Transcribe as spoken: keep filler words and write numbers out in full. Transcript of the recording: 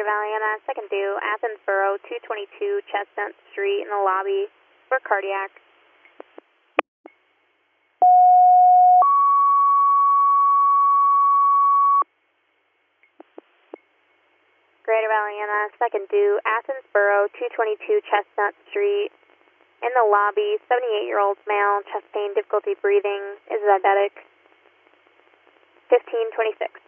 Greater Valleyana, second due, Athens Borough, two twenty-two Chestnut Street in the lobby for cardiac. Greater Valleyana, second due, Athens Borough, two twenty-two Chestnut Street in the lobby, seventy-eight-year-old male, chest pain, difficulty breathing, is diabetic, fifteen twenty-six.